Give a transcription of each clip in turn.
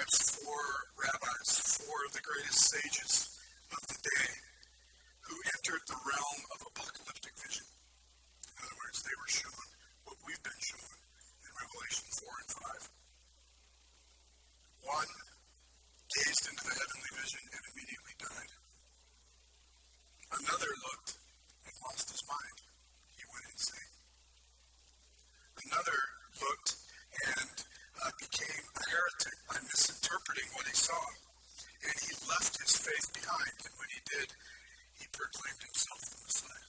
perhaps four rabbis, four of the greatest sages of the day, who entered the realm of apocalyptic vision. In other words, they were shown what we've been shown in Revelation 4 and 5. One gazed into the heavenly vision and immediately died. Another looked and lost his mind. He went insane. Another looked and became a heretic by misinterpreting what he saw. And he left his faith behind. And when he did, he proclaimed himself the Messiah.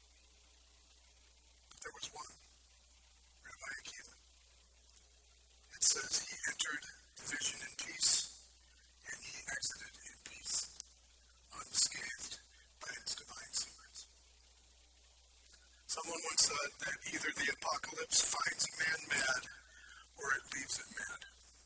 But there was one, Rabbi Akiva. It says he entered the vision in peace, and he exited in peace, unscathed by its divine secrets. Someone once said that either the apocalypse finds a man mad, or it leaves him mad.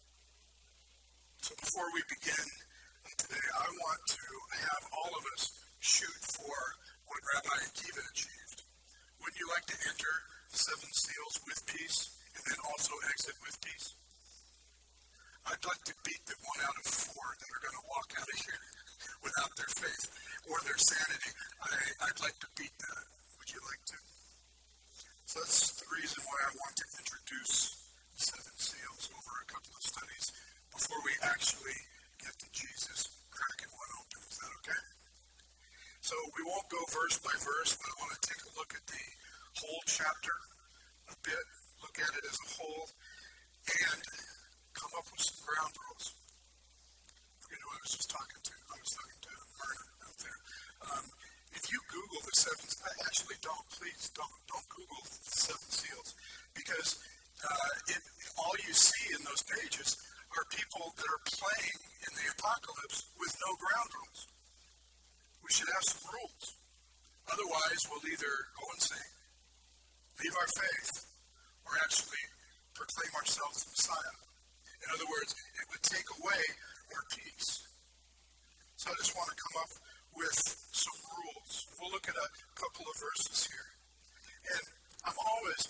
So before we begin today, I want to have all of us shoot for what Rabbi Akiva achieved. Would you like to enter the seven seals with peace and then also exit with peace? I'd like to beat the 1 out of 4 that are going to walk out of here without their faith or their sanity. I'd like to beat that. Would you like to? So that's the reason why I want to introduce the seven seals over a couple of studies before we actually get to Jesus cracking one open. Is that okay? So we won't go verse by verse, but I want to take a look at the whole chapter a bit, look at it as a whole, and come up with some ground rules. I forget who I was just talking to. I was talking to Myrna out there. If you Google the seven, actually don't, please don't Google the seven seals, because all you see in those pages are people that are playing in the apocalypse with no ground rules. We should have some rules. Otherwise, we'll either go insane, leave our faith, or actually proclaim ourselves the Messiah. In other words, it would take away our peace. So I just want to come up with some rules. We'll look at a couple of verses here. And I'm always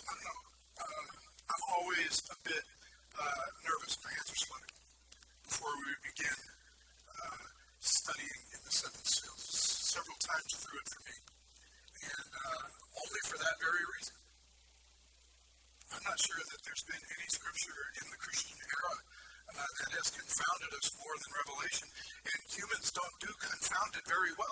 a bit nervous. My hands are sweating before we begin studying in the seven seals. Several times through it for me. And only for that very reason. I'm not sure that there's been any scripture in the Christian era that has confounded us more than Revelation. And humans don't do confounded very well.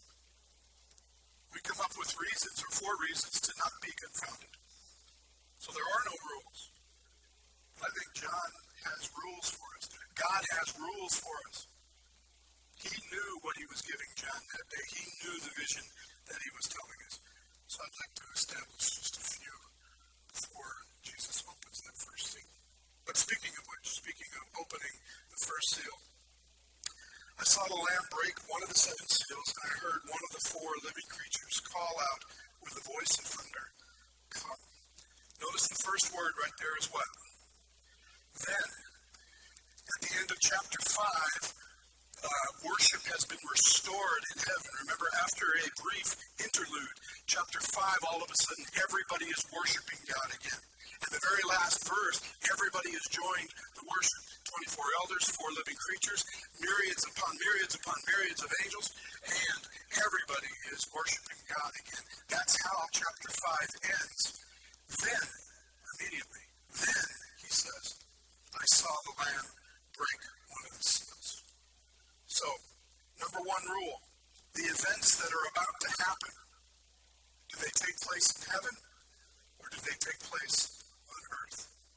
We come up with reasons or 4 reasons to not be confounded. So there are no rules. But I think John has rules for us. God has rules for us. He knew what he was giving John that day. He knew the vision that he was telling us. So I'd like to establish just a few before Jesus opens that first seal. But speaking of which, speaking of opening the first seal, I saw the Lamb break one of the 7 seals, and I heard one of the 4 living creatures call out with a voice of thunder, "Come." Notice the first word right there is what? Then. At the end of chapter 5, worship has been restored in heaven. Remember, after a brief interlude, chapter 5, all of a sudden, everybody is worshiping God again. And the very last verse, everybody has joined the worship. 24 elders, 4 living creatures, myriads upon myriads of angels, and everybody is worshiping God again. That's how chapter 5 ends. Then, immediately, he says, I saw the Lamb break one of the seals. So, number 1 rule, the events that are about to happen, do they take place in heaven or do they take place on earth?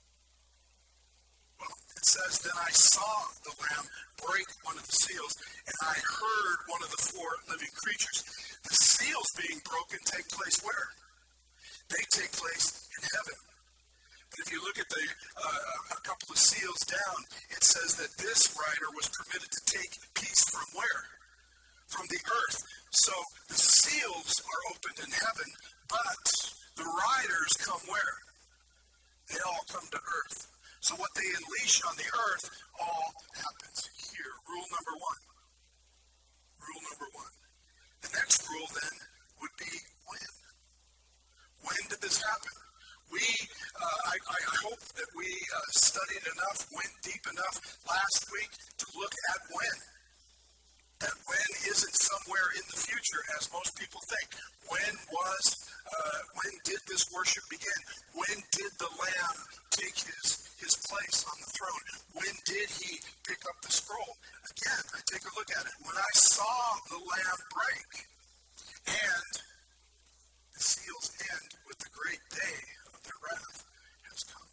Well, it says, then I saw the Lamb break one of the seals, and I heard one of the 4 living creatures. The seals being broken take place where? They take place in heaven. But if you look at a couple of seals down, it says that this rider was permitted to take peace from where? From the earth. So the seals are opened in heaven, but the riders come where? They all come to earth. So what they unleash on the earth all happens here. Rule number 1. Rule number 1. The next rule then would be when. When did this happen? I hope that we studied enough, went deep enough last week to look at when. That when isn't somewhere in the future, as most people think. When did this worship begin? When did the Lamb take his place on the throne? When did he pick up the scroll? Again, I take a look at it. When I saw the Lamb break, and the seals end with the great day of their wrath has come.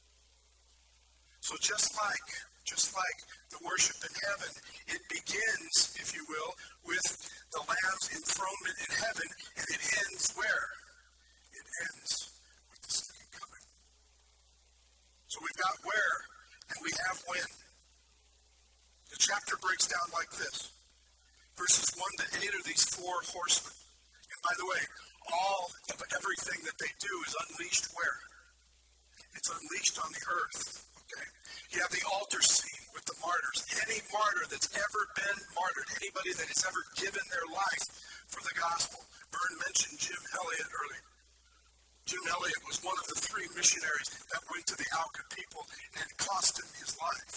So just like the worship in heaven, it begins, if you will, with the Lamb's enthronement in heaven, and it ends where? It ends with the second coming. So we've got where, and we have when. The chapter breaks down like this. Verses 1 to 8 are these four horsemen. And by the way, all of everything that they do is unleashed where? It's unleashed on the earth. Okay? You have the altar scene with the martyrs. Any martyr that's ever been martyred, anybody that has ever given their life for the gospel. Vern mentioned Jim Elliot earlier. Jim Elliot was one of the three missionaries that went to the Auca people and cost him his life.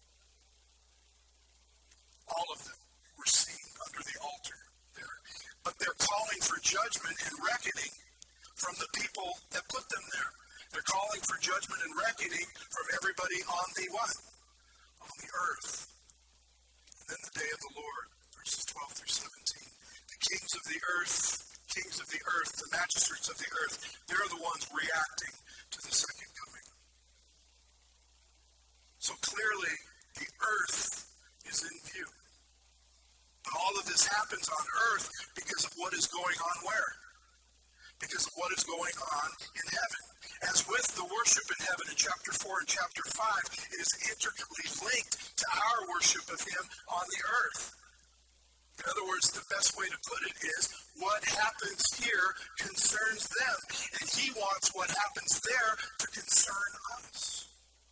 All of them were seen under the altar there. But they're calling for judgment and reckoning from the people that put them there. They're calling for judgment and reckoning from everybody on the what? On the earth. And then the day of the Lord, verses 12 through 17. The kings of the earth, the magistrates of the earth, they're the ones reacting to the second coming. So clearly, the earth is in view. But all of this happens on earth because of what is going on where? Because of what is going on in heaven. As with the worship in heaven in chapter 4 and chapter 5, it is intricately linked to our worship of him on the earth. In other words, the best way to put it is, what happens here concerns them, and he wants what happens there to concern us.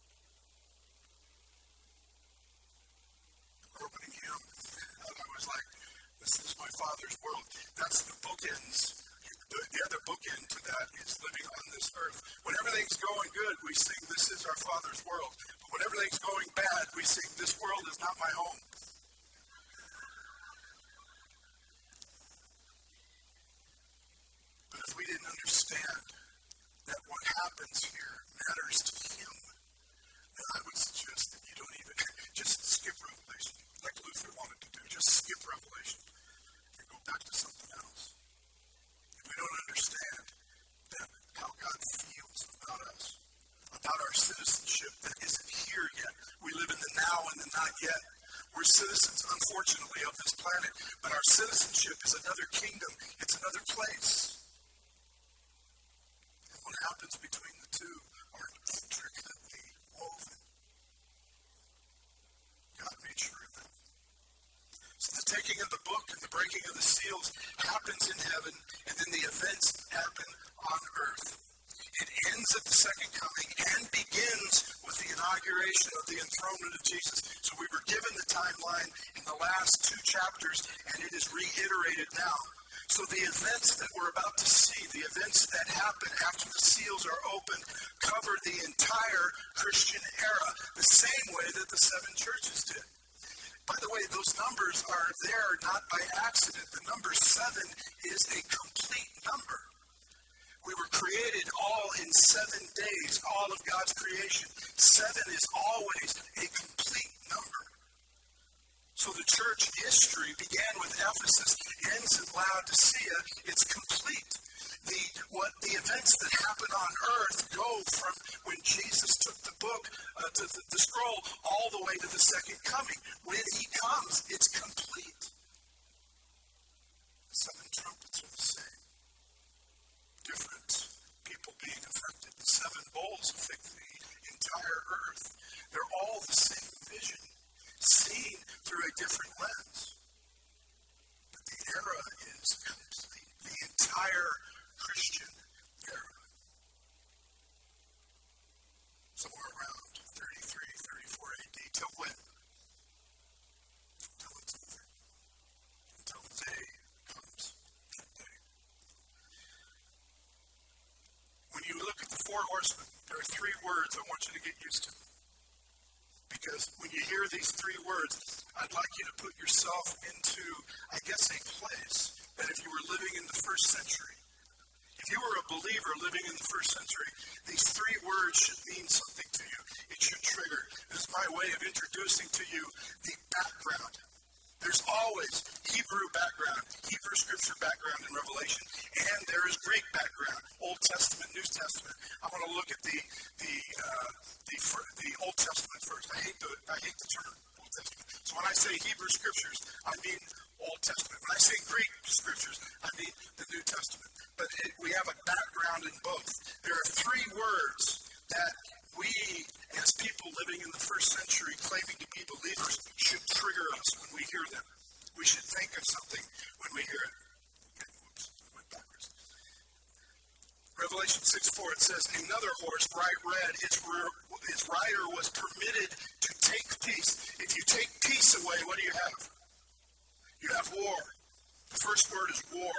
Opening hymn, I was like, this is my Father's world. That's the bookends. The other bookend to that is living on this earth. When everything's going good, we sing, this is our Father's world. But when everything's going bad, we sing, this world is not my home. But if we didn't understand that what happens here matters to him, then I would suggest that you don't even, just skip Revelation, like Luther wanted to do. Just skip Revelation and go back to something else. We don't understand that how God feels about us, about our citizenship that isn't here yet. We live in the now and the not yet. We're citizens, unfortunately, of this planet, but our citizenship is another kingdom. It's another place. And what happens between the two are intricately woven. God made sure of that. So the taking of the book and the breaking of the seals happens in heaven, and then the events happen on earth. It ends at the second coming and begins with the inauguration of the enthronement of Jesus. So we were given the timeline in the last two chapters, and it is reiterated now. So the events that we're about to see, the events that happen after the seals are opened, cover the entire Christian era, the same way that the seven churches did. By the way, those numbers are there not by accident. The number 7 is a complete number. We were created all in 7 days, all of God's creation. 7 is always a complete number. So the church history began with Ephesus, ends in Laodicea. It's complete. The events that happen on earth go from when Jesus took the book, the scroll, all the way to the second coming. When he comes, it's complete. The 7 trumpets are the same. Different people being affected. The 7 bowls affect the entire earth. They're all the same vision, seen through a different lens. But the era is complete. The entire Christian era. Somewhere around 33, 34 AD. Till when? Until the day comes. That day. When you look at the 4 horsemen, there are 3 words I want you to get used to. Because when you hear these three words, I'd like you to put yourself into, I guess, a place that if you were living in the first century, if you were a believer living in the first century, these three words should mean something to you. It should trigger. This is my way of introducing to you the background. There's always Hebrew background, Hebrew scripture background in Revelation, and there is Greek background, Old Testament, New Testament. I want to look at the Old Testament first. I hate the term Old Testament. So when I say Hebrew scriptures, I mean Old Testament. When I say Greek scriptures, I mean the New Testament. But we have a background in both. There are three words that we, as people living in the first century, claiming to be believers, should trigger us when we hear them. We should think of something when we hear it. Okay, whoops, I went backwards. Revelation 6:4, it says, another horse, bright red, its rider was permitted to take peace. If you take peace away, what do you have? You have war. The first word is war.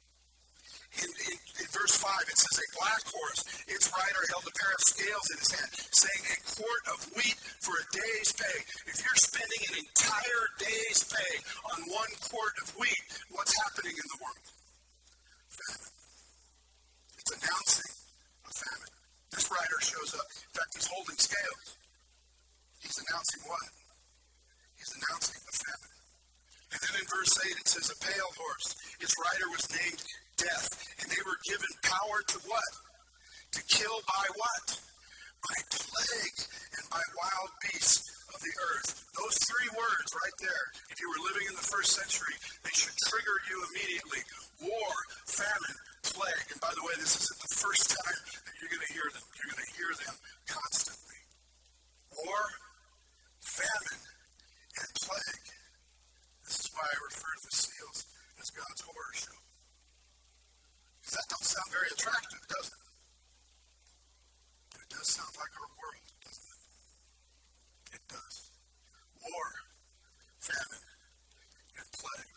In verse 5, it says, a black horse, its rider held a pair of scales in his hand, saying, a quart of wheat for a day's pay. If you're spending an entire day's pay on 1 quart of wheat, what's happening in the world? Famine. It's announcing a famine. This rider shows up. In fact, he's holding scales. He's announcing what? He's announcing a famine. And then in verse 8, it says, a pale horse. Its rider was named Death, and they were given power to what? To kill by what? By plague and by wild beasts of the earth. Those three words right there, if you were living in the first century, they should trigger you immediately. War, famine, plague. And by the way, this isn't the first time that you're going to hear them. You're going to hear them constantly. War, famine, and plague. This is why I refer to the seals as God's horror show. That don't sound very attractive, does it? But it does sound like our world, doesn't it? It does. War, famine, and plague.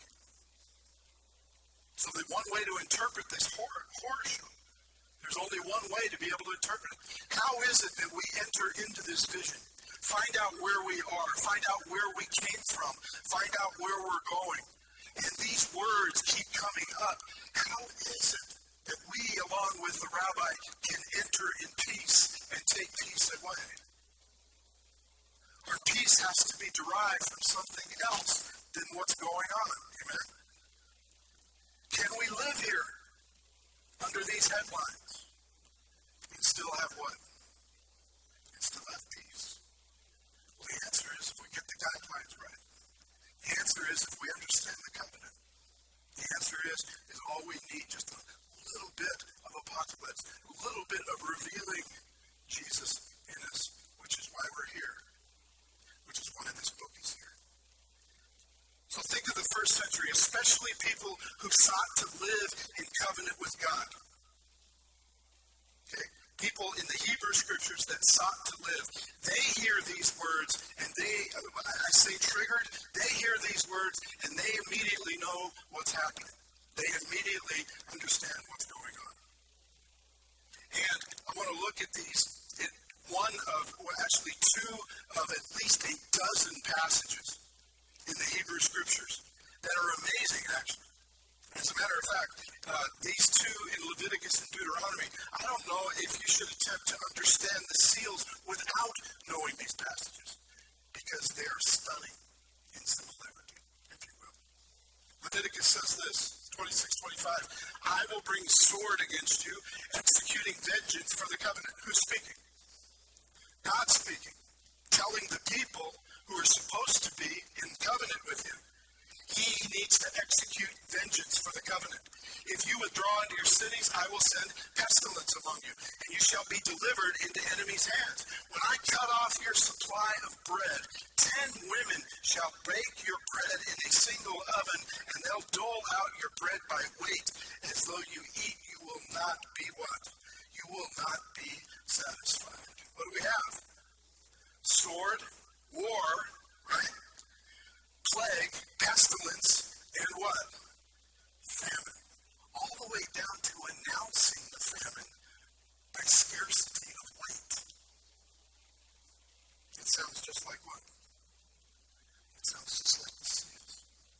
So the one way to interpret this horror show, there's only one way to be able to interpret it. How is it that we enter into this vision? Find out where we are. Find out where we came from. Find out where we're going. And these words keep coming up. How is it that we, along with the rabbi, can enter in peace and take peace away? Our peace has to be derived from something else than what's going on. Amen? Can we live here under these headlines and still have what? And still have peace? Well, the answer is if we get the guidelines right. The answer is if we understand the covenant. The answer is all we need just a little bit of apocalypse, a little bit of revealing Jesus in us, which is why we're here, which is why this book is here. So think of the first century, especially people who sought to live in covenant with God. Okay? People in the Hebrew scriptures that sought to live, they hear these words and I say triggered, they hear these words and they immediately know what's happening. They immediately understand what's going on. And I want to look at these, two of at least a dozen passages in the Hebrew scriptures that are amazing, actually. As a matter of fact, these two in Leviticus and Deuteronomy, I don't know if you should attempt to understand the seals without knowing these passages, because they are stunning in similarity, if you will. Leviticus says this, 26:25, I will bring sword against you, executing vengeance for the covenant. Who's speaking? God speaking, telling the people who are supposed to be in covenant with him, he needs to execute vengeance for the covenant. If you withdraw into your cities, I will send pestilence among you, and you shall be delivered into enemies' hands. When I cut off your supply of bread, 10 women shall bake your bread in a single oven, and they'll dole out your bread by weight. As though you eat, you will not be what? You will not be satisfied. What do we have? Sword, war, right? Plague, pestilence, and what? Famine. All the way down to announcing the famine by scarcity of weight. It's sounds just like what? It sounds just like the seals.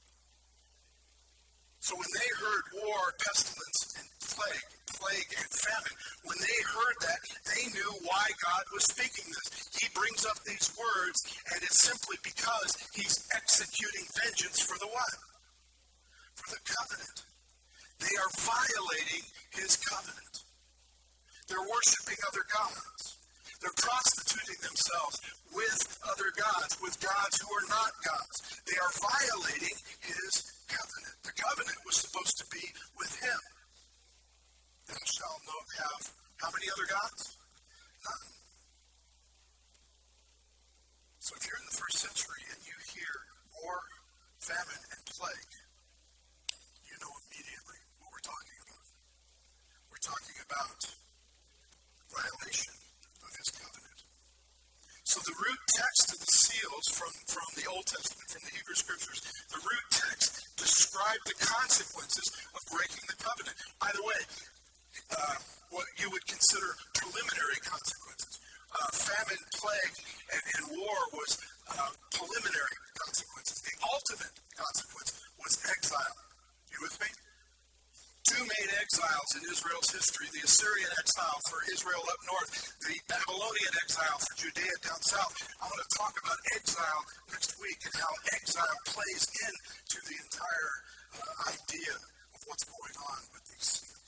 So when they heard war, pestilence, and plague and famine, when they heard that, they knew why God was speaking this. He brings up these words, and it's simply because he's executing vengeance for the what? For the covenant. They are violating his covenant. They're worshiping other gods. They're prostituting themselves with other gods, with gods who are not gods. They are violating his covenant. The covenant was supposed to be with him. Thou shalt not have how many other gods? None. So if you're in the first century and you hear war, famine, and plague, you know immediately what we're talking about. We're talking about violation of his covenant. So the root text of the seals from the Old Testament, from the Hebrew Scriptures, the root text described the consequences of breaking the covenant. Either way, what you would consider preliminary consequences. Famine, plague, and war was preliminary consequences. The ultimate consequence was exile. You with me? Two main exiles in Israel's history, the Assyrian exile for Israel up north, the Babylonian exile for Judea down south. I want to talk about exile next week and how exile plays into the entire idea of what's going on with these seals.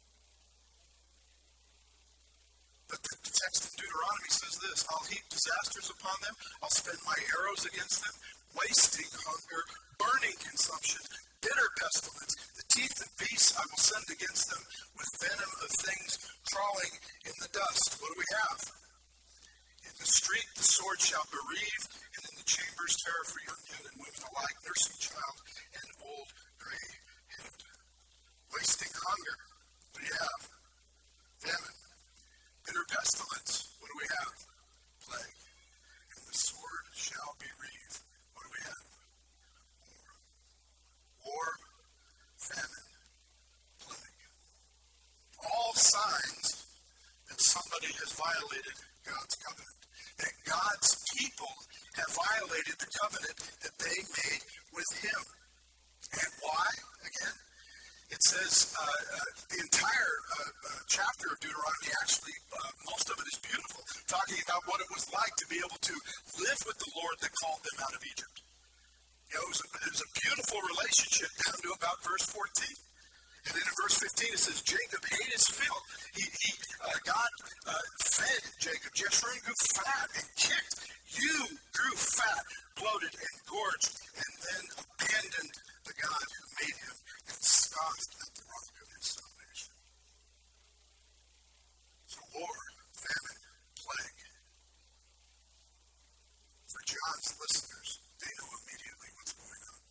But the text in Deuteronomy says this: I'll heap disasters upon them, I'll spend my arrows against them, wasting, hunger, burning consumption, bitter pestilence. The teeth of beasts I will send against them, with venom of things crawling in the dust. What do we have? In the street the sword shall bereave, and in the chambers terror for young men and women alike, nursing child and old gray head. Wasting hunger. What do you have? Famine. Bitter pestilence. What do we have? Plague. And the sword shall bereave. What do we have? War, famine, plague. All signs that somebody has violated God's covenant. That God's people have violated the covenant that they made with him. And why? Again, it says the entire chapter of Deuteronomy, actually, most of it is beautiful, talking about what it was like to be able to live with the Lord that called them out of Egypt. You know, it was a beautiful relationship down to about verse 14. And then in verse 15 it says, Jacob ate his fill. God fed Jacob. Jeshurun grew fat and kicked. You grew fat, bloated, and gorged, and then abandoned the God who made him and scoffed at the rock of his salvation. So war, famine, plague. For John's listeners, they know immediately what's going on.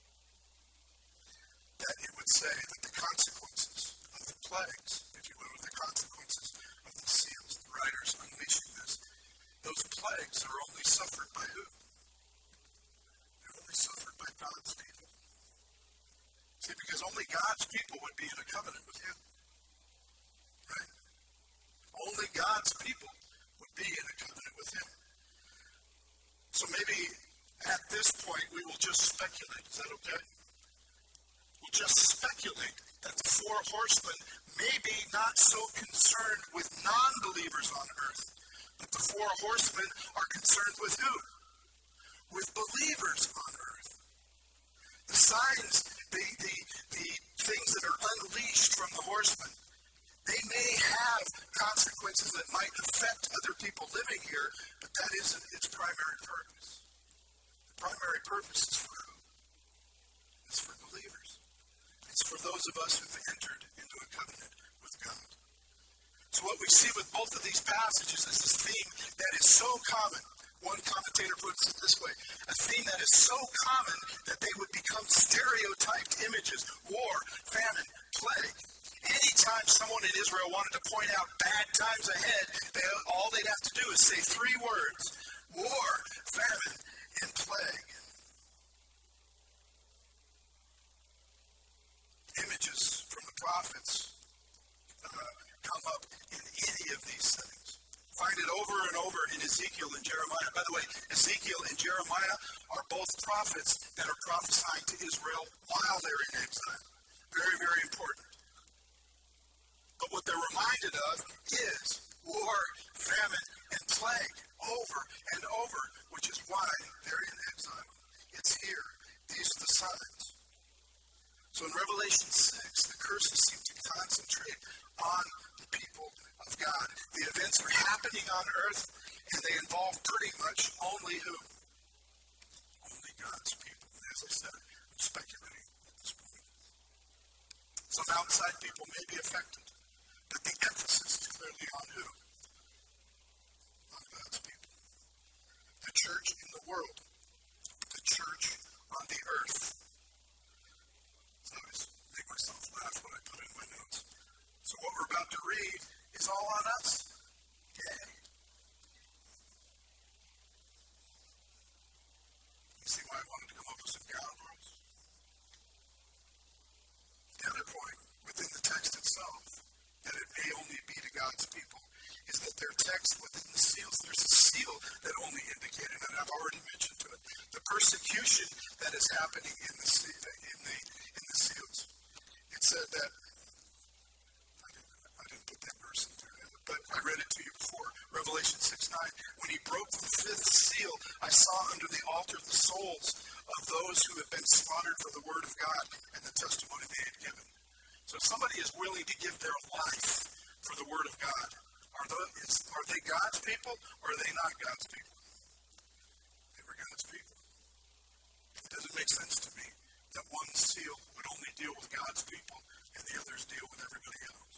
That it would say that the consequences of the plagues, if you will, or the consequences of the seals, the writers unleashing this, those plagues are only suffered by who? They're only suffered by God's people. See, because only God's people would be in a covenant with him. Right? Only God's people would be in a covenant with him. So maybe at this point we will just speculate. Is that okay? We'll just speculate that the four horsemen may be not so concerned with non-believers on earth, but the four horsemen are concerned with who? With believers on earth. The signs, the things that are unleashed from the horsemen, they may have consequences that might affect other people living here, but that isn't its primary purpose. The primary purpose is for who? It's for believers. It's for those of us who've entered into a covenant with God. So what we see with both of these passages is this theme that is so common. One commentator puts it this way: a theme that is so common that they would become stereotyped images: war, famine, plague. Anytime someone in Israel wanted to point out bad times ahead, all they'd have to do is say three words: war, famine, and plague. Images from the prophets come up in any of these settings. Find it over and over in Ezekiel and Jeremiah. By the way, Ezekiel and Jeremiah are both prophets that are prophesying to Israel while they're in exile. Very, very important. But what they're reminded of is war, famine, and plague over and over, which is why they're in exile. It's here. These are the signs. So in Revelation 6, the curses seem to concentrate on the people of God. The events are happening on earth, and they involve pretty much only who? Only God's people. And as I said, I'm speculating at this point. Some outside people may be affected, but the emphasis is clearly on who? On God's people. The church in the world. The church on the earth. So I always make myself laugh when I put in my notes. So what we're about to read is all on us. Yay. You see why I wanted to come up with some ground rules? The other point within the text itself, that it may only be to God's people, is that their text within the seals, there's a seal that only indicated, and I've already mentioned to it, the persecution that is happening in the seals. It said that, I didn't put that verse in there, but I read it to you before, Revelation 6:9. When he broke the fifth seal, I saw under the altar the souls of those who had been slaughtered for the word of God and the testimony they had given. So if somebody is willing to give their life for the word of God, are they God's people or are they not God's people? They were God's people. It doesn't make sense to me that one seal would only deal with God's people and the others deal with everybody else.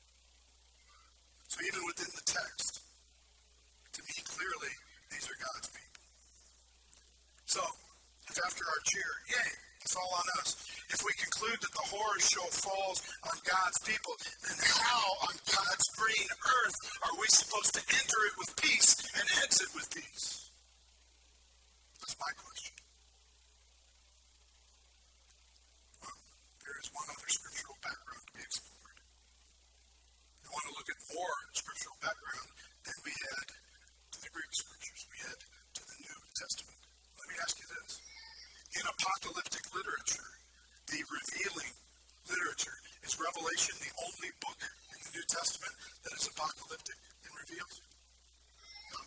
So even within the text, to me clearly, these are God's people. So, if after our cheer, yay, it's all on us. If we conclude that the horror show falls on God's people, then how on God's green earth are we supposed to enter it with peace and exit with peace? That's my question. Well, there is one other scriptural background to be explored. I want to look at more scriptural background than we had to the Greek scriptures. We had to the New Testament. Let me ask you this. In apocalyptic literature, the revealing literature, is Revelation the only book in the New Testament that is apocalyptic and reveals? No.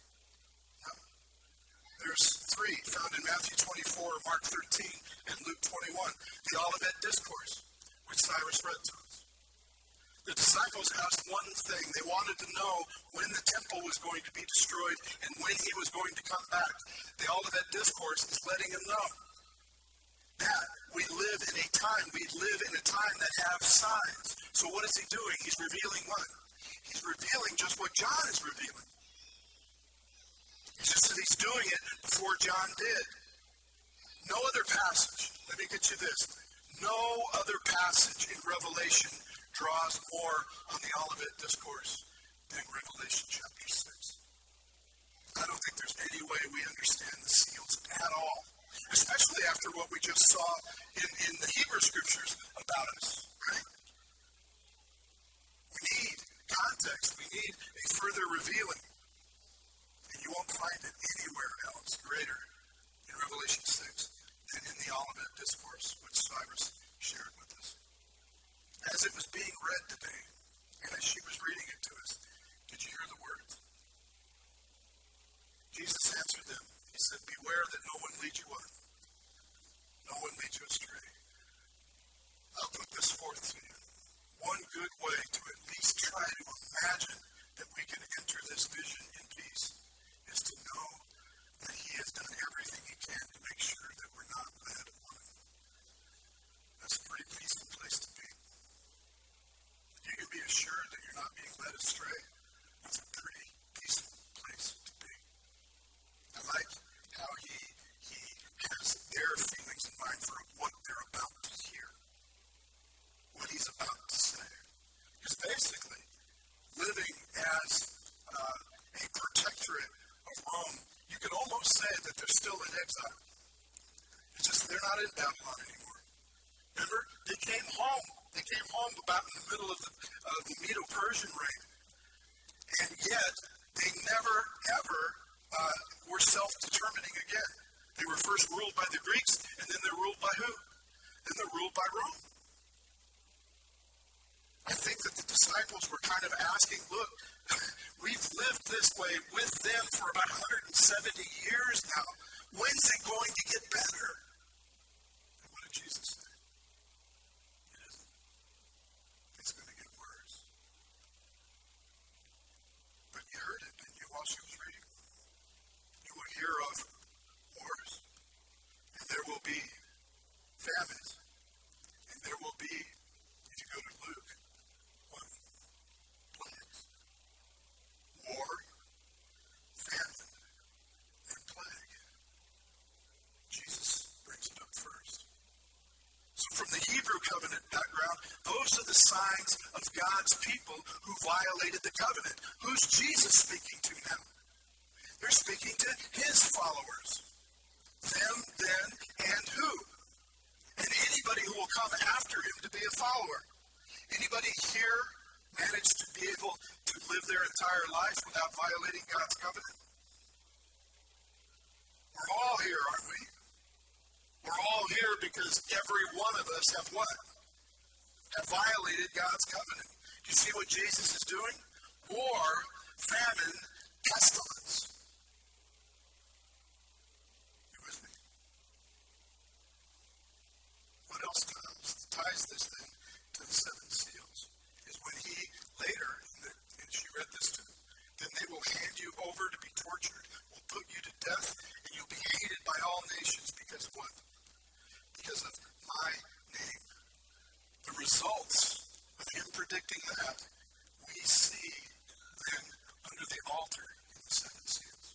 There's three found in Matthew 24, Mark 13, and Luke 21. The Olivet Discourse, which Cyrus read to us. The disciples asked one thing. They wanted to know when the temple was going to be destroyed and when he was going to come back. The Olivet Discourse is letting them know that we live in a time that have signs. So what is he doing? He's revealing what? He's revealing just what John is revealing. It's just that he's doing it before John did. No other passage, let me get you this, no other passage in Revelation draws more on the Olivet Discourse than Revelation chapter 6. I don't think there's any way we understand the seals at all, especially after what we just saw in the Hebrew scriptures about us, right? We need context. We need a further revealing. And you won't find it anywhere else greater in Revelation 6 than in the Olivet Discourse, which Cyrus shared with us. As it was being read today, and as she was reading it to us, did you hear the words? Jesus answered them. He said, beware that no one leads you on. No one leads you astray. I'll put this forth to you. One good way to at least try to imagine that we can enter this vision in peace is to know that he has done everything he can to make sure that we're not led on. That's a pretty peaceful place to be. You can be assured that you're not being led astray. That's a pretty peaceful place to be. I like how he has their feelings in mind for what they're about to hear. What he's about to say. Because basically, living as a protectorate of Rome, you could almost say that they're still in exile. It's just they're not in Babylon anymore. Remember, they came home. They came home about in the middle of the Medo-Persian reign. And yet, they never, ever were self-determining again. They were first ruled by the Greeks, and then they're ruled by who? Then they're ruled by Rome. I think that the disciples were kind of asking, look, we've lived this way with them for about 170 years now. When's it going to get better? And what did Jesus say? It isn't. It's going to get worse. But you heard it, didn't you, while she was reading? You will hear of wars, and there will be famines, and there will be, if you go to Luke, plagues. War, famine, and plague. Jesus brings it up first. So from the Hebrew covenant background, those are the signs of God's people who violated the covenant. Who's Jesus speaking to now? They're speaking to his followers. Them, then, and who? And anybody who will come after him to be a follower. Anybody here manage to be able to live their entire life without violating God's covenant? We're all here, aren't we? We're all here because every one of us have what? Have violated God's covenant. Do you see what Jesus is doing? War, famine, pestilence. You with me? What else ties this thing to the seven seals? Is when he later, and she read this to them, then they will hand you over to be tortured, will put you to death, and you'll be hated by all nations because of what? Because of my name. The results of him predicting that, we see then under the altar in the seven seals.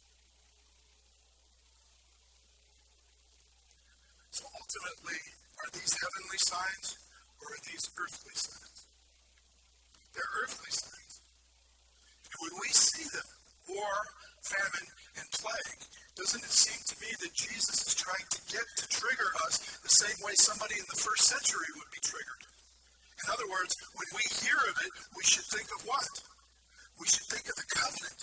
So ultimately, are these heavenly signs or are these earthly signs? They're earthly signs. And when we see them, war, famine, and plague, doesn't it seem to me that Jesus is trying to get to trigger us the same way somebody in the first century would be triggered? In other words, when we hear of it, we should think of what? We should think of the covenant.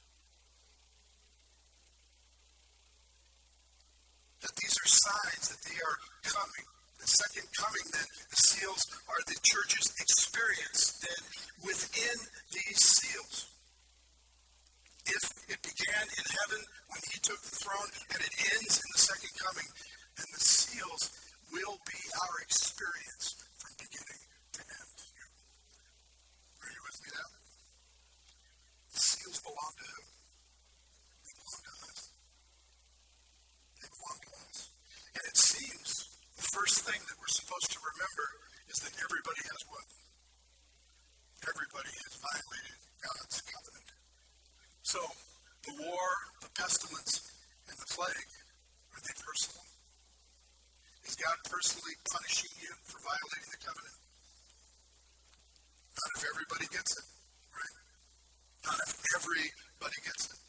That these are signs that they are coming. The second coming, then, the seals are the church's experience, then, within these seals. If it began in heaven when he took the throne, and it ends in the second coming, then the seals will be our experience from beginning to end. Are you with me now? The seals belong to who? They belong to us. They belong to us. And it seems the first thing that we're supposed to remember is that everybody has what? Everybody has violated God's covenant. So, the war, the pestilence, and the plague, are they personal? Is God personally punishing you for violating the covenant? Not if everybody gets it, right? Not if everybody gets it.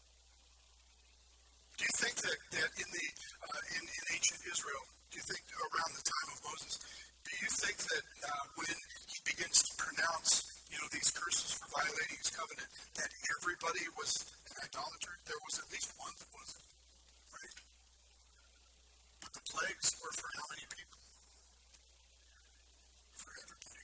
Do you think that in ancient Israel, do you think around the time of Moses, do you think that when he begins to pronounce, these curses for violating his covenant, that everybody was an idolater? There was at least one that wasn't, right? But the plagues were for how many people? For everybody.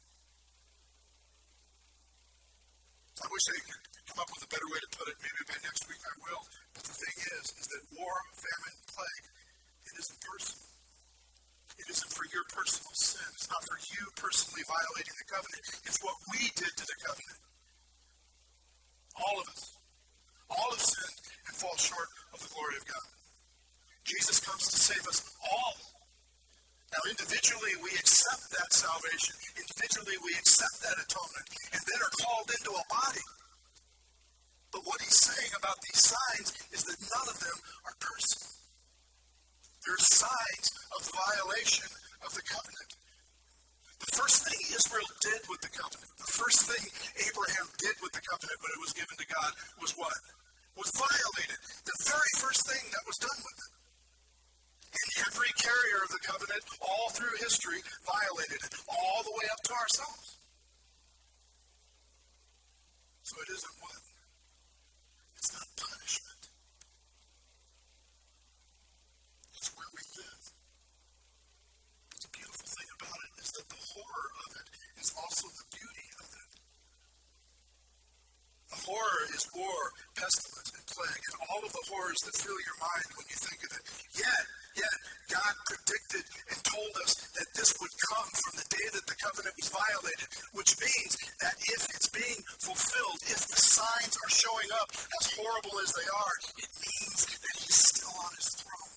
I wish I could come up with a better way to put it. Maybe by next week I will. But the thing is that war, famine, plague, it isn't personal. It isn't for your personal sin. It's not for you personally violating the covenant. It's what we did to the covenant. All of us. All have sinned and fall short of the glory of God. Jesus comes to save us all. Now, individually, we accept that salvation. Individually, we accept that atonement. And then are called into a body. But what he's saying about these signs is that none of them are personal. They're signs of violation of the covenant. The first thing Israel did with the covenant, the first thing Abraham did with the covenant when it was given to God was what? Was violate it. The very first thing that was done with it. And every carrier of the covenant, all through history, violated it, all the way up to ourselves. So it isn't what? It's not punishment. It's where we live. The beautiful thing about it is that the horror of it is also the beauty of it. The horror is war, pestilence, and plague, and all of the horrors that fill your mind when you think of it. Yet, God predicted and told us that this would come from the day that the covenant was violated, which means that if it's being fulfilled, if the signs are showing up as horrible as they are, it means that he's still on his throne.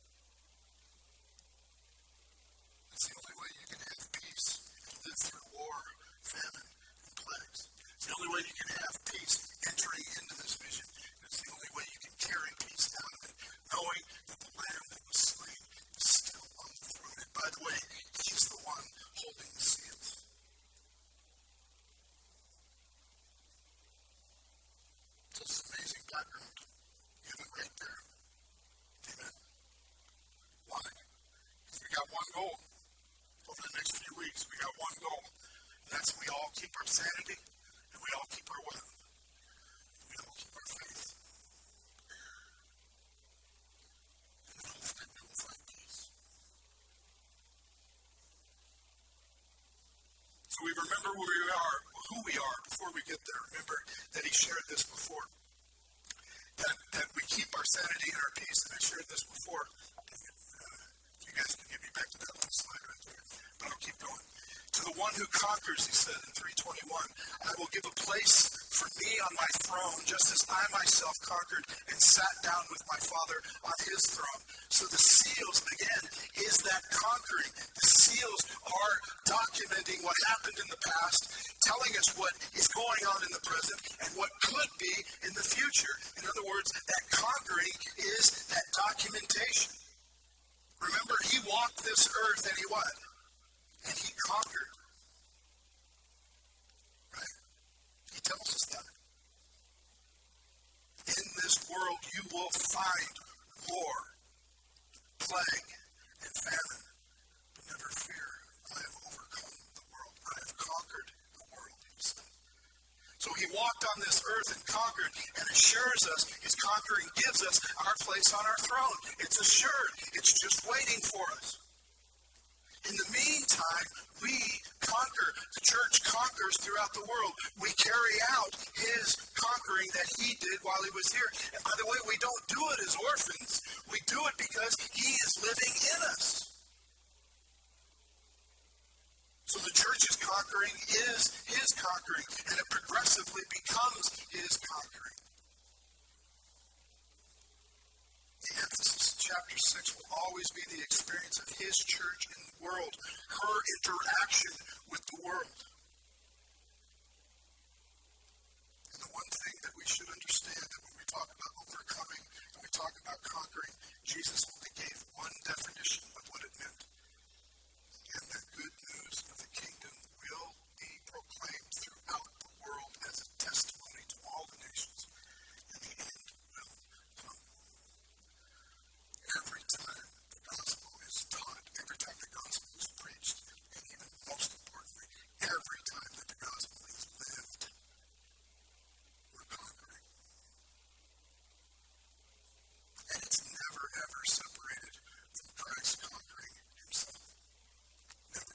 That's the only way you can have peace and live through war, famine, and plagues. It's the only way you can have peace entering into this vision. It's the only way you can carry peace out of it, knowing that the Lamb that was slain is still on the throne. And by the way, he's the one holding the seals. So this amazing background. You have it right there. Amen. Why? Because we got one goal. Over the next few weeks, we got one goal. And that's we all keep our sanity and we all keep our wealth. And we all keep our faith. And then hopefully we will find peace. So we remember who we are before we get there. Remember that he shared this before. That we keep our sanity and our peace. And I shared this before. You guys can get me back to that last slide right there. But I'll keep going. To the one who conquers, he said in 3:21, I will give a place for me on my throne, just as I myself conquered and sat down with my Father on his throne. So the seals, again, is that conquering. The seals are documenting what happened in the past, telling us what is going on in the present and what could be in the future. In other words, that conquering is that documentation. Remember, he walked this earth and he what? And he conquered. Right? He tells us that. In this world you will find war, plague, and famine. But never fear, I have overcome the world. I have conquered the world, he said. So he walked on this earth and conquered and assures us his conquering gives us our place on our throne. It's assured. It's just waiting for us. In the meantime, we conquer. The church conquers throughout the world. We carry out his conquering that he did while he was here. And by the way, we don't do it as orphans. We do it because he is living in us. So the church's conquering is his conquering, and it progressively becomes his conquering. The emphasis in chapter 6 will always be the experience of his church in the world, her interaction with the world. And the one thing that we should understand that when we talk about overcoming and we talk about conquering, Jesus only gave one definition of what it meant. And the good news of the kingdom will be proclaimed throughout the world as a testimony to all the nations, and the end will come. Every time the gospel is taught, every time the gospel is preached, and even most importantly, every time that the gospel is lived, we're conquering. And it's never, ever separated from Christ conquering himself. Never.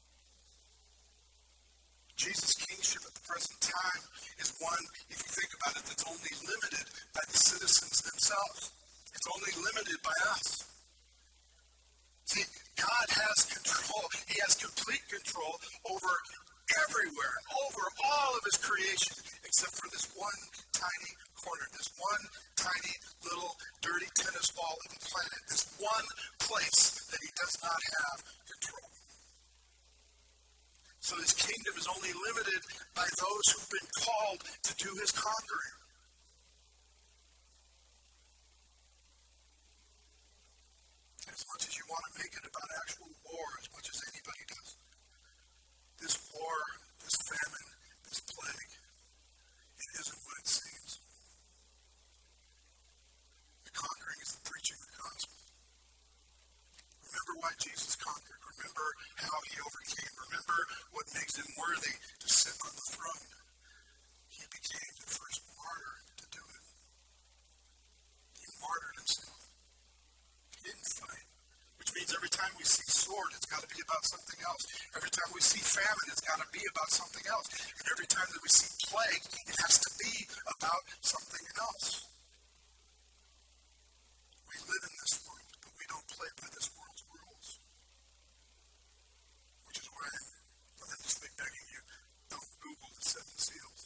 Jesus' kingship at the present time is one, if you think about it, that's only limited by the citizens themselves. It's only limited by us. See, God has control. He has complete control over everywhere, over all of his creation, except for this one tiny corner, this one tiny little dirty tennis ball of a planet, this one place that he does not have control. So his kingdom is only limited by those who've been called to do his conquering. As much as you want to make it about actual war, as much as anybody does, this war, this famine, this plague, it isn't what it seems. The conquering is the preaching of the gospel. Remember why Jesus conquered. Remember how he overcame. Remember what makes him worthy to sit on the throne. He He became the first martyr to do it. He martyred himself. He didn't fight. Which means every time we see sword, it's got to be about something else. Every time we see famine, it's got to be about something else. And every time that we see plague, it has to be about something else. We live in this world, but we don't play by this world's rules. Which is why I'm relentlessly begging you, don't Google the 7 seals.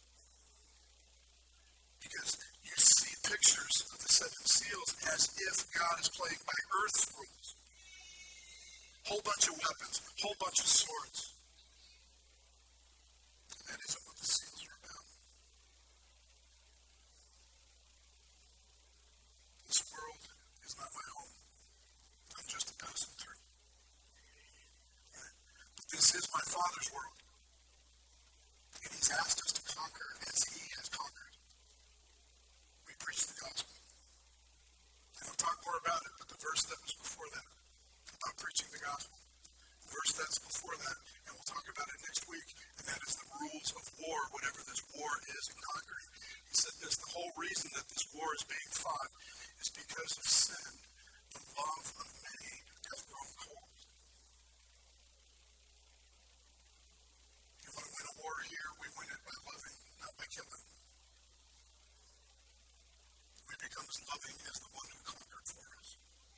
Because you see pictures of the 7 seals as if God is playing by earth's rules. Whole bunch of weapons, whole bunch of swords. And that isn't what the seals are about. This world is not my home. I'm just a passing through. Right? But this is my Father's world. And He's asked us to conquer as He has conquered. We preach the gospel. And I'll talk more about it, but the verse that was before that, about preaching the gospel. The verse that's before that, and we'll talk about it next week, and that is the rules of war, whatever this war is in conquering. He said this, the whole reason that this war is being fought is because of sin. The love of many has grown cold. You want to win a war here, we win it by loving, not by killing. We become as loving as the one who conquered for us.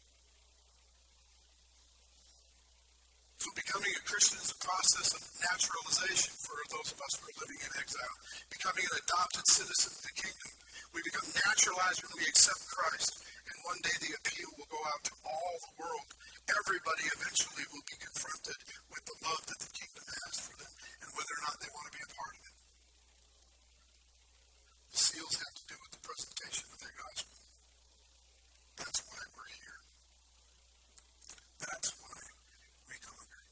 So becoming a Christian is a process of naturalization for those of us who are living in exile. Becoming an adopted citizen of the kingdom. We become naturalized when we accept Christ. And one day the appeal will go out to all the world. Everybody eventually will be confronted with the love that the kingdom has for them and whether or not they want to be a part of it. The seals have to do with the presentation of their gospel. That's why we're here. That's why we conquer.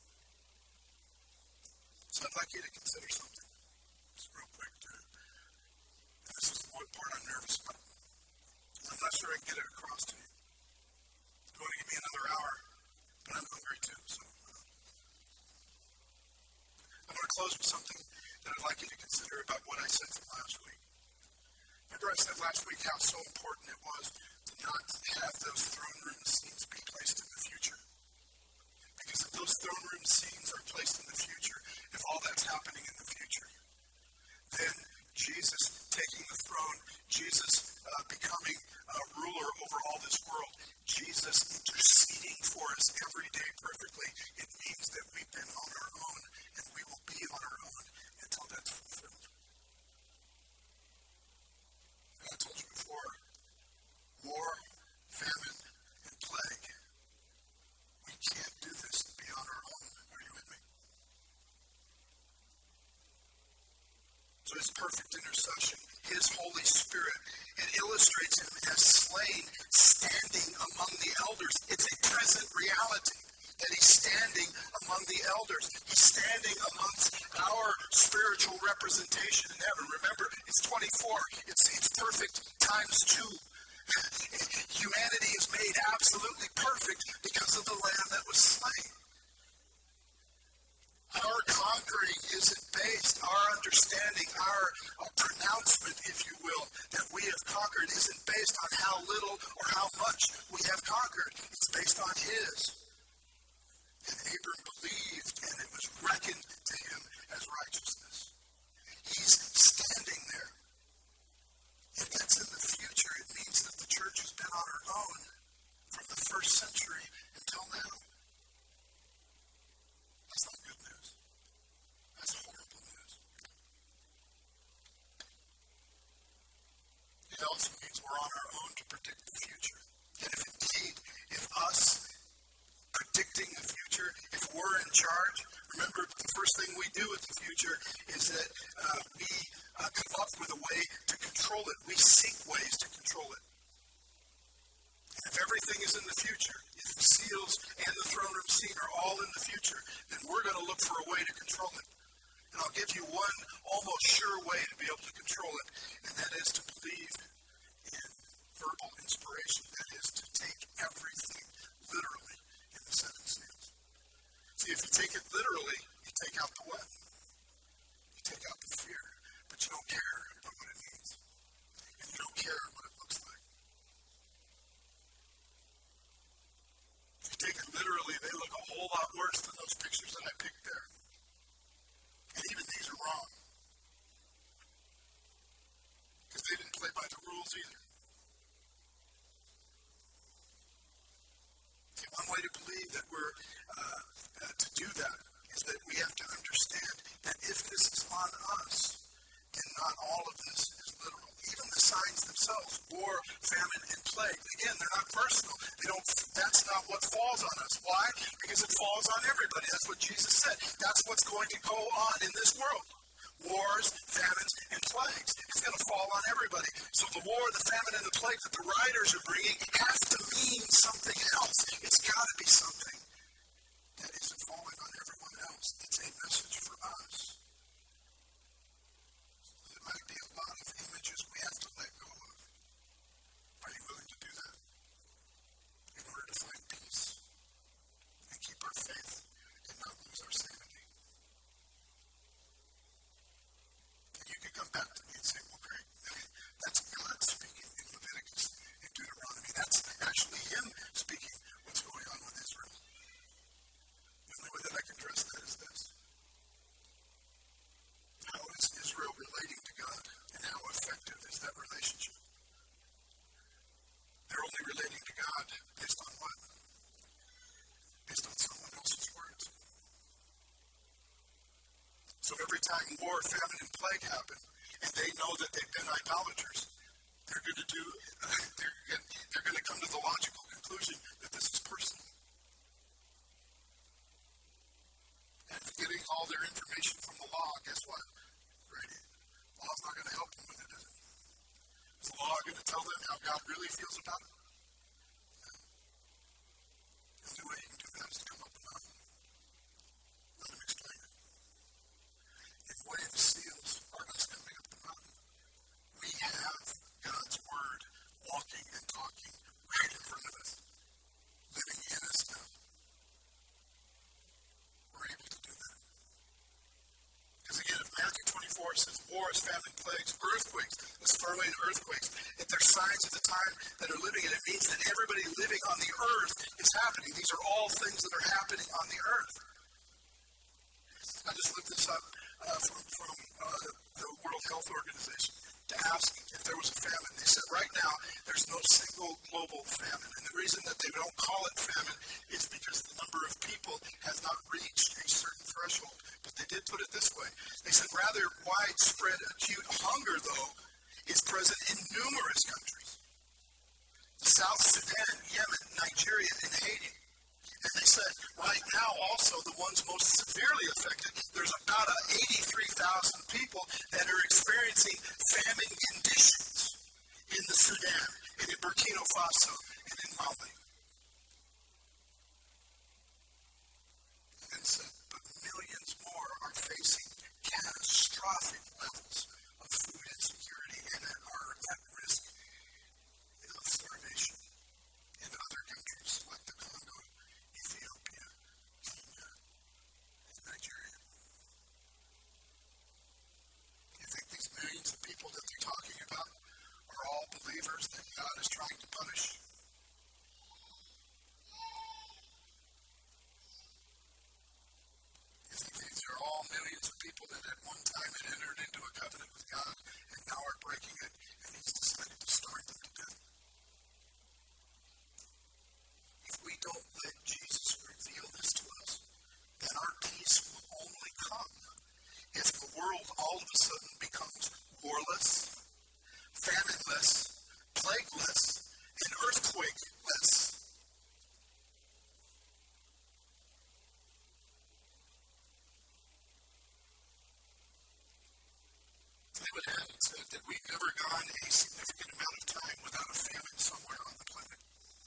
So I'd like you to consider something. Just real quick. This is the one part I'm nervous about. I'm not sure I can get it across to you. You want to give me another hour, but I'm hungry too. So I want to close with something that I'd like you to consider about what I said from last week. Remember I said last week how so important it was to not have those throne room scenes be placed in the future. Because if those throne room scenes are placed in the future, if all that's happening in the future, then Jesus taking the throne, Jesus becoming ruler over all this world, Jesus interceding for us every day perfectly, it means that we've been on our own and we will be on our own until that's fulfilled. And I told you before, war, famine, and plague. We can't do this and be on our own. Are you with me? So His perfect intercession, His Holy Spirit, it illustrates Him as slain, standing among the elders. It's a present reality that He's standing among the elders. He's standing amongst our spiritual representation in heaven. Remember, it's 24. It's perfect times 2. Humanity is made absolutely perfect because of the Lamb that was slain. Our conquering isn't based, our understanding, our pronouncement, if you will, that we have conquered isn't based on how little or how much we have conquered. It's based on His. And Abram believed, and it was reckoned to him as righteousness. He's standing there. If that's in the future, it means that the church has been on her own from the first century until now. That's not good news. That's horrible news. It also means we're on our own to predict the future. And if us predicting the future, if we're in charge, remember the first thing we do with the future is that we come up with a way to control it. We seek ways to control it. And if everything is in the future, if the seals and the throne room scene are all in the future, then we're going to look for a way to control it. And I'll give you one almost sure way to be able to control it, and that is to believe in verbal inspiration. That is to take everything literally in the 7 seals. See, if you take it literally, you take out the what? You take out the fear. But you don't care about what it means. And you don't care what it looks like. If you take it literally, they look a whole lot worse than those pictures that I picked there. And even these are wrong. Because they didn't play by the rules either. See, one way to believe that we're to do that is that we have to understand that if this is on us, then not all of this is literal. Even the signs themselves, war, famine, and plague, again, they're not personal. That's not what falls on us. Why? Because it falls on everybody. That's what Jesus said. That's what's going to go on in this world. Wars, famines, and plagues. It's going to fall on everybody. So the war, the famine, and the plague that the writers are bringing have to mean something else. It's got to be something that isn't falling on everyone else. It's a message for us. There might be a lot of images we have to let go of. Are you willing to do that? In order to find peace and keep our faith and not lose our sanity. And you could come back to me and say, well, Greg, that's God speaking in Leviticus and Deuteronomy. That's actually Him speaking what's going on with Israel. The only way that I can address that is this. How is Israel relating to God, and how effective is that relationship? They're only relating to God based on what? Based on someone else's words. So every time war, famine, and plague happen, and they know that they've been idolaters, they're going to come to the logical conclusion that this is personal. And getting all their information from the law, guess what? Right? The law's not going to help them with it, is it? Is the law going to tell them how God really feels about it? No. The only way you can do that is to come up and on. Let him explain it. In a way, the seals are us coming up the mountain. We have God's word walking and talking right in front of us, living in us now. We're able to do that. Because again, if Matthew 24 says wars, famine, plagues, earthquakes, the Spurling earthquakes, if they're signs of the time that are living in it, means that everybody living on the earth is happening. These are all things that are happening on the earth. I just looked this up from the World Health Organization to ask if there was a famine. They said right now there's no single global famine. And the reason that they don't call it famine is because the number of people has not reached a certain threshold. But they did put it this way. They said rather widespread acute hunger, though, is present in numerous countries. South Sudan, Yemen, Nigeria, and Haiti. And they said right now also the ones most severely affected, there's about 83,000 people that are experiencing famine conditions in the Sudan, and in Burkina Faso, and in Mali. And then said, but millions more are facing catastrophic levels of food insecurity and are at risk of starvation in other countries like the Congo, Ethiopia, Kenya, and Nigeria. You think these millions of people that they're talking about are all believers that God is trying to punish? You think these are all millions of people that at one time had entered into a covenant with God and now are breaking it, and He's decided to starve them to death? If we don't let Jesus reveal this to us, then our peace will only come if the world all of a sudden becomes warless, famine-less, plague-less, and earthquake-less. David Haddon said that we've never gone a significant amount of time without a famine somewhere on the planet.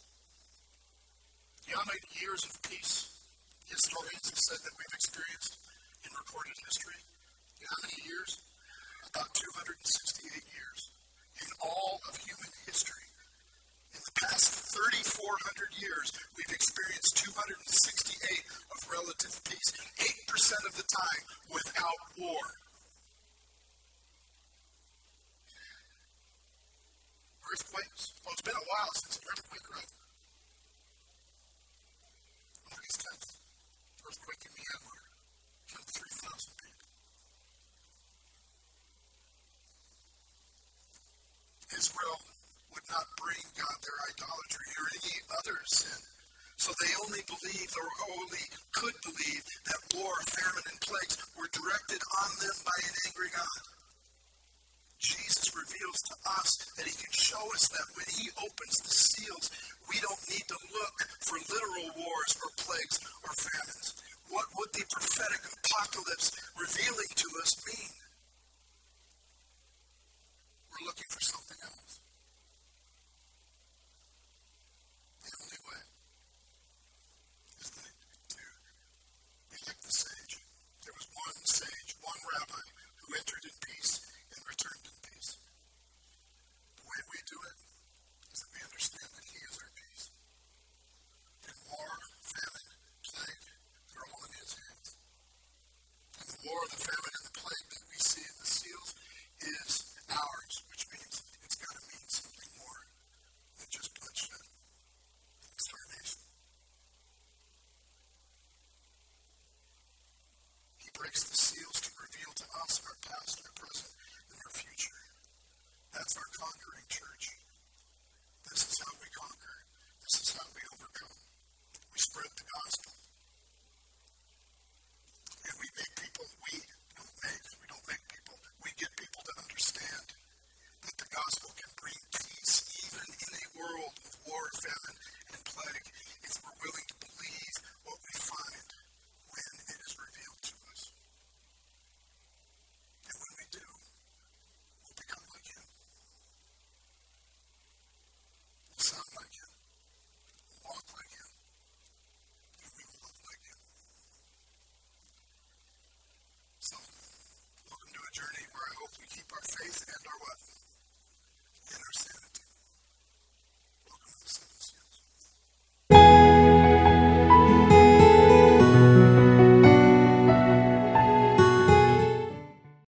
You know how many years of peace historians have said that we've experienced in recorded history? You know how many years? About 268 years. In all of human history. In the past 3,400 years, we've experienced 268 of relative peace. 8% of the time without war. earthquakes. Well, it's been a while since an earthquake, right? August 10th, earthquake in Myanmar, killed 3,000 people. Israel would not bring God their idolatry or any other sin. So they only believed, or only could believe, that war, famine, and plagues were directed on them by an angry God. Jesus reveals to us that he can show us that when he opens the seals, we don't need to look for literal wars or plagues or famines. What would the prophetic apocalypse revealing to us mean? We're looking for something else. The only way is to elect the sage. There was one sage, one rabbi, who entered in peace and returned in peace. The way we do it is that we understand that he is our peace. And war, famine, plague, they're all in his hands. And the war, the famine, and the plague that we see in the seals is ours, which means it's got to mean something more than just bloodshed and starvation. He breaks the seals to reveal to us our past, our present, and our future. That's our conquering church. This is how we conquer. This is how we overcome. We spread the gospel. And we make people, we don't make people, we get people to understand that the gospel can bring peace even in a world of war, famine, and plague if we're willing to believe what we find when it is revealed to us. And when we do, we'll become like him. We'll sound like him. We'll walk like him. And we will love like him. So, welcome to a journey where I hope we keep our faith and our what?